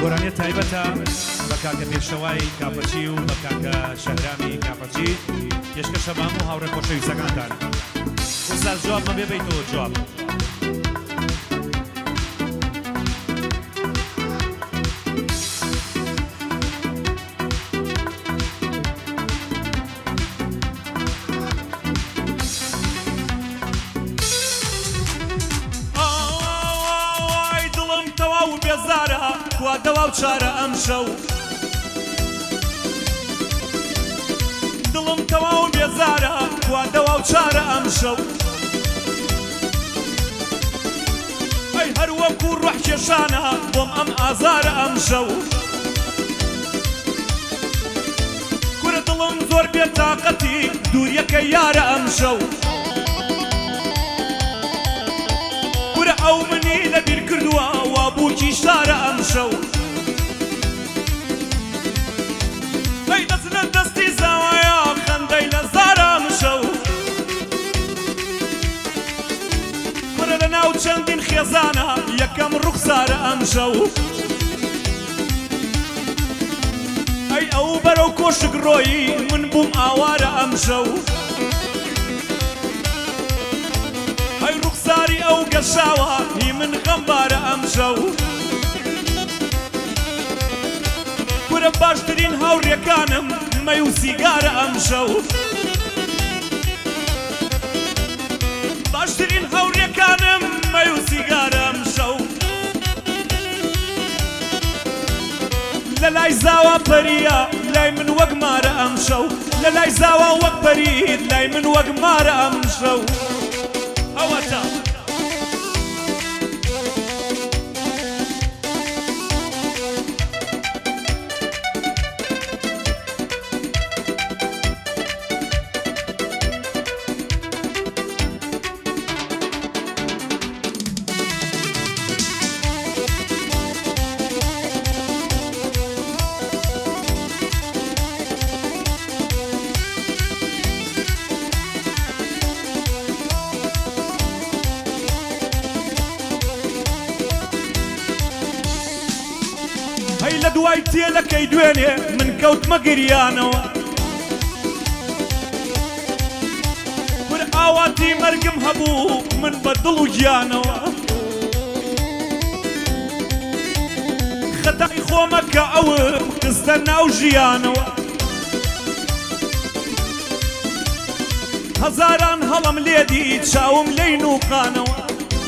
گۆرانیە تایبەتە بە کاکە پێشەوای کاپەچی و بە کاکە شەهرامی کاپەچی پێشکەشە بام و هاوڕێ خۆشەویستەکانتان ئوستاز جواب مەبێ بێیتەوە جواب خوا دەوا و چارە ئەم شەو دڵم تەواو بێزارە خوا دەوا و چارە ئەم شەو ئەی هەر وەکو ڕوح کێشانە بۆم ئەم ئازارە ئەم شەو کورە دڵم زۆر بێتاقەتی دووریەکە یارە ئەم شەو کورە ئەو منی لەبیر کردووە وا بووکی شارە ئەم شەو ئەی دەست لە دەستی زاوایە خەندەی لە زارە ئەم شەو کورە لە ناو چەندین خێزانە یەکەم ڕوخسارە ئەم شەو ئەی ئەو بەرەو کۆشک ڕۆیی من بووم ئاوارە ئەم شەو ئەی ڕوخساری ئەو گەشاوە هی من غەمبارە ئەم شەو کورە باشترین هاوڕێکانم مەی و سیگارە ئەم شەو باشترین هاوڕێکانم مەی و سیگارە ئەم شەو لە لای زاوا پەریە لای من وەک مارە ئەم شەو لە لای زاوا وەک پەرید لای من وەک مارە ئەم شەو ئەوەتە هەی لە دوای تێلەکەی دوێنێ من کەوتمە گریانەوە کور ئاواتی مەرگم هەبوو من بە دڵ و گیانەوە خەتای خۆمە کە ئەوم خستە ناو ژیانەوە هەزاران هەڵم لێدی چاوم لێی نوقانەوە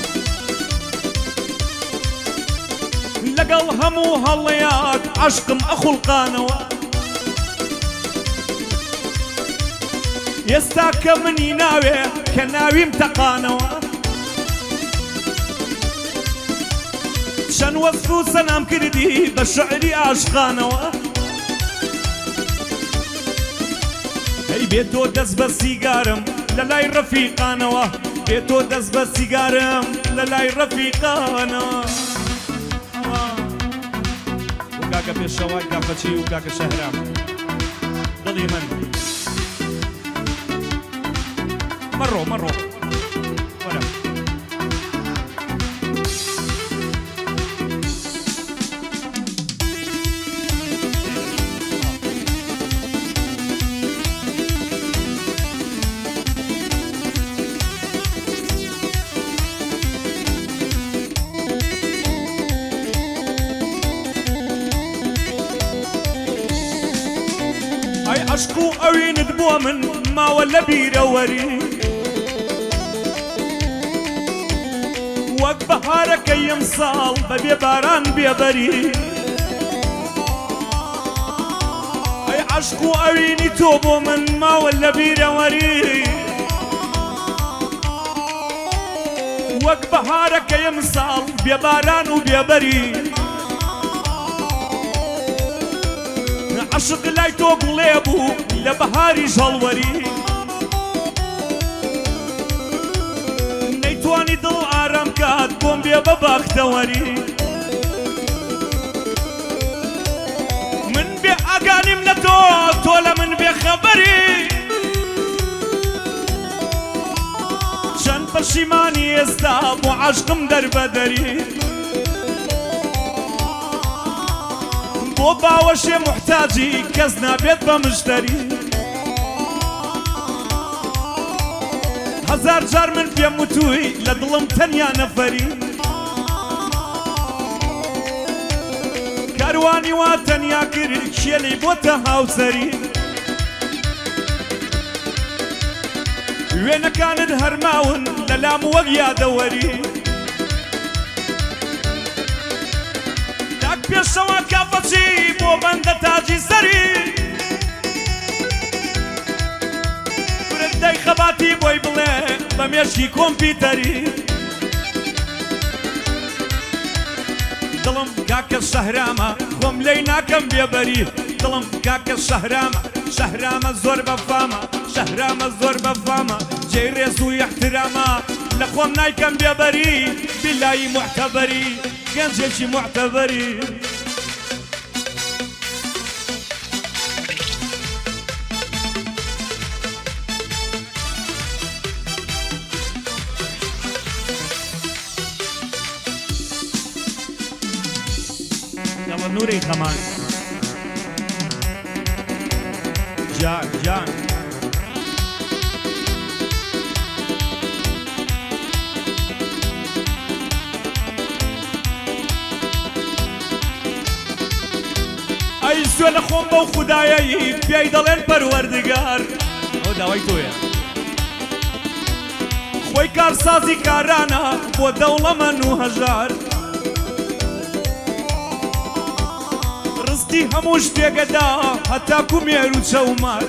لەگەڵ هەموو هەڵەیات عەشقم ئەخوڵقانەوە ئێستا کە منی ناوێ کە ناویم تەقانەوە چەند وەسف و سەنام کردی بە شعری عاشقانەوە هەی بێتۆ دەست بە سیگارم لە لای ڕەفیقانەوە بێتۆ دەست بە سیگارم لە لای ڕەفیقانەوە کاکە پێشەوای کاپەچی و کاکە شەهرام دڵی من مەڕۆ وەرە ئەی عەشق و ئەوینت بۆ من ماوە لە بیرەوەری وەک بەهارەکەی ئەمساڵ بەبێ باران بێبەری ئەی عەشق و ئەوینی تۆ بۆ من ماوە لە بیرەوەری وەک بەهارەکەی ئەمساڵ بێ باران و بێبەری عەشق لای تۆ گوڵێ بوو لە بەهاری ژەڵوەری نەیتوانی دڵ ئارام کات بۆم بێ بە باختەوەری من بێ ئاگانیم لە تۆ لە من بێ خەبەری چەند پەشیمانی ئێستا بۆ عەشقم دەربەدەری بۆ باوەشێ محتاجی کەس نابێت بە مشتەری هەزار جار من پێم وتووی لە دڵم تەنیا نەفەری کاروانی وا تەنیا کرد کێلەی بۆتە هاوسەری وێنەکانت هەرماون لە لام وەک یادەوەری تاک پێشەوە کافەچی بۆ بەندە تاجی سەری برت دەی خەباتی بۆی بڵێ بە مێشکی کۆمپیوتەری دڵم کاکە شەهرامە خۆم لێی ناکەم بێبەری دڵم کاکە شەهرامە شەهرامە زۆر بەفامە شەهرامە زۆر بەفامە جێی ڕێز و احترامە لە خۆم نایکەم بێبەری بیلایی معتەبەری گەنجێکی معتەبەری يلا نوري كمان جان جان اي سوال خۆم بەو خودایەی پێی دەڵێن پەروەردگار ئەو داوای تۆیە خۆی کارسازی کارانە بۆ دەوڵەمەند و هەژار ڕستی هەموو شتێکەدا هەتاکو مێر و چەومار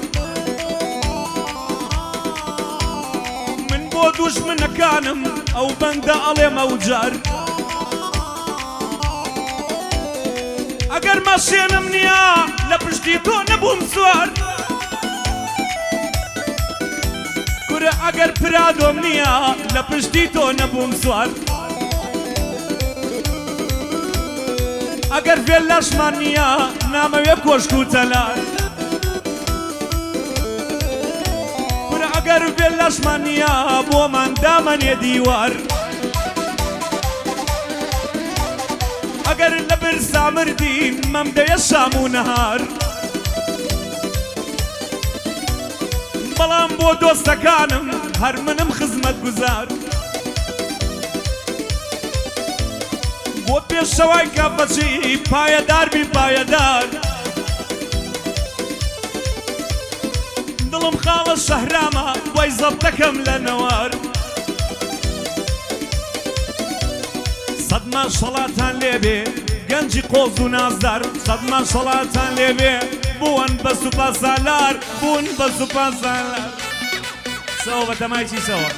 من بۆ دوژمنەکانم ئەو بەندە ئەڵێم ئەو جار ئەگەر ماشێنم نییە لە پشتی تۆ نەبووم سوار کورە ئەگەر پرادۆم نییە لە پشتی تۆ نەبووم سوار ئەگەر فێل لەشمان نییە نامەوێ کۆشک و تەلار کورە ئەگەر فێل لەشمان نییە بۆمان دامەنێ دیوار ئەگەر لە برسا مردین مەمدەیە شام و نەهار بەڵام بۆ دۆستەکانم هەر منم خزمەت گوزار بۆ پێشەوای کافەچی پایەدار بی پایەدار دڵم خاڵە شەهرامە وای زەبتەکەم لە نەوار سەد ماشەڵاتان لێبێ گەنجی قۆز و نازدار سەد ماشەڵاتان لێبێ بوون بە سوپا سالار بوون بە سوپا سالار سەوە بە تەمایکی سەوە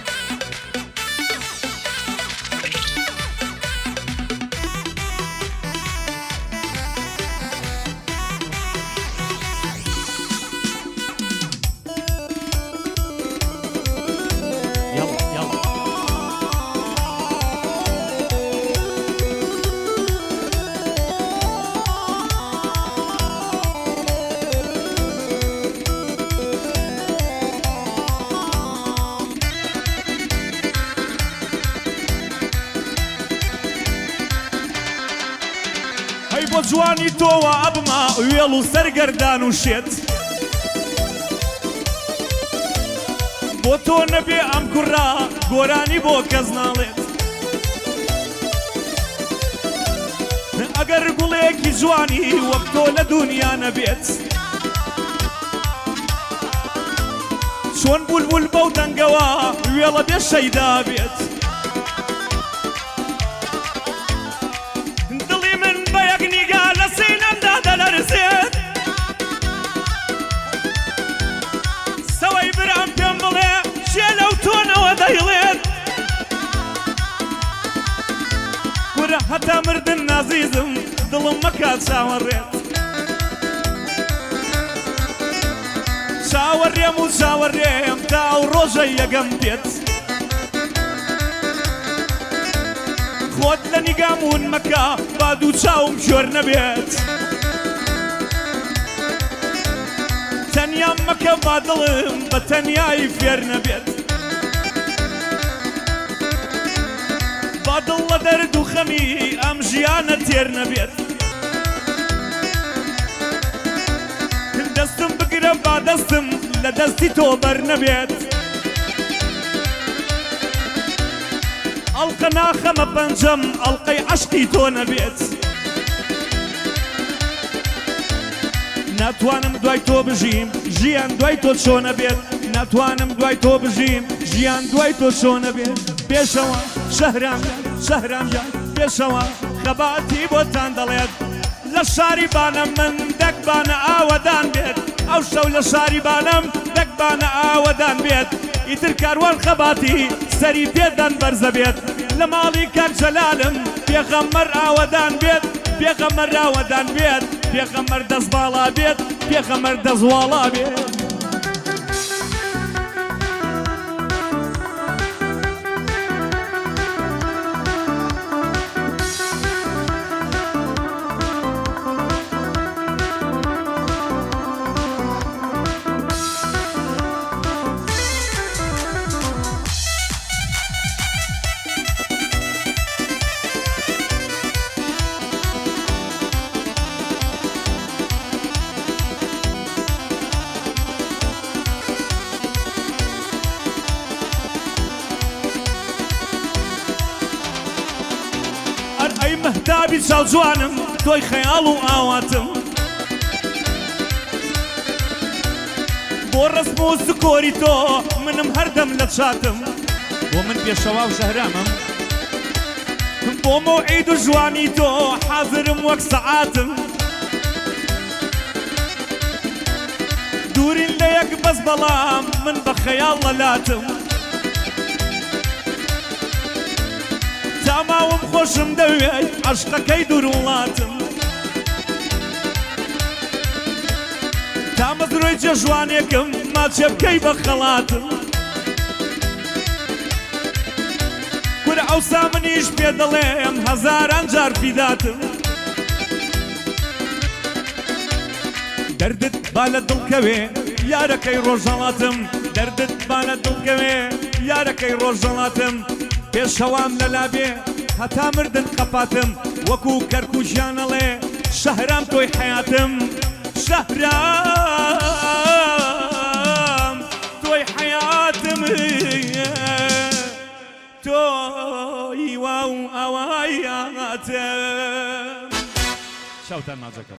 بۆ جوانی تۆوە ئەبما وێڵ و سەرگەردان و شێت بۆ تۆ نەبێ ئەم کوڕا گۆرانی بۆ کەس ناڵێت ئەگەر گوڵەیەکی جوانی وەک تۆ لە دونیا نەبێت چۆن بولبول بەو دەنگەوە وێڵە بێ شەیدا بێت سەوەی برام پێم بڵێ شێ لەو تۆنەوە دەیڵێت کورە هەتا مردن نازیزم دڵم مەکات چاوەڕێت چاوەڕێم و چاوەڕێم تا ئەو ڕۆژە یەگەم دێت خۆت لە نیگامون مەکە با دوو چاوم شۆر نەبێت تەنیام مەکە با دڵم بە تەنیایی فێر نەبێت با دڵ لە دەرد و خەمی ئەم ژیانە تێر نەبێت ئەگەر با دەستم لە دەستی تۆ بەر نەبێت ئەڵقە ناخەمە پەنجەم ئەڵقەی عەشقی تۆ نەبێت ناتوانم دوای تۆ بژیم ژیان دوای تۆ چۆنە بێت ناتوانم دوای تۆ بژیم ژیان دوای تۆ چۆنە بێت پێشەوە شەهرام جان پێشەوە خەباتی بۆتان دەڵێت لە شاری بانە من دەکبانە ئاوەدان بێت ئەو شەو لە شاری بانم دەکبانە ئاوەدان بێت ئیتر کاروان خەباتی سەری پێدان بەرزە بێت لە ماڵی کار جەلالم پێغەمبەر ئاوەدان بێت پێغەمبەر ئاوەدان بێت پێغەمبەر دەست باڵا بێت پێغەمبەر دەزواڵا بێت ئەی مەهتابی چاوجوانم تۆی خەیاڵ و ئاواتم بۆ ڕسم و سکۆری تۆ منم هەردەم لە چاتم بۆ من پێشەوا و شەهرامم بۆ مەوعید و جوانی تۆ حازرم وەک سەعاتم دوورین لە یەک بەس بەڵام من بە خەیاڵ لەلاتم تاماوم خۆشم دەوێت عەشقەکەی دوور وڵاتم تامەزرۆی جێژوانێکم ماچێ بکەی بە خەڵاتم کورە ئەوسا منیش پێ دەڵێم هەزاران جار فیداتم دەردت با لە دڵکەوێ یارەکەی ڕۆژهەڵاتم دەردت با لە دڵکەوێ یارەکەی ڕۆژهەڵاتم پێشەوام لەلابێ هەتا مردن قەپاتم وەکو کەرکووژیانەڵێ شەهرام تۆی حەیاتم شەهرام تۆی حەیاتم تۆی وا و ئەوایاتم چاوتان مازەکە